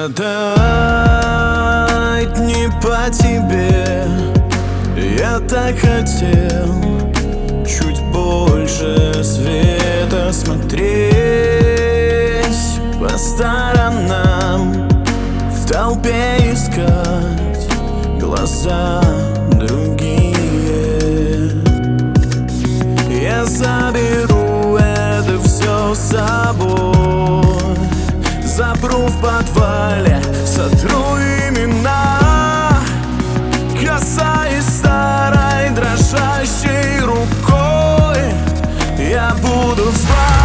Гадать не по тебе. Я так хотел чуть больше света, смотреть по сторонам, в толпе искать глаза другие. Я заберу это все с собой, запру в подвале, сотру имена, касаясь старой дрожащей рукой. Я буду спать.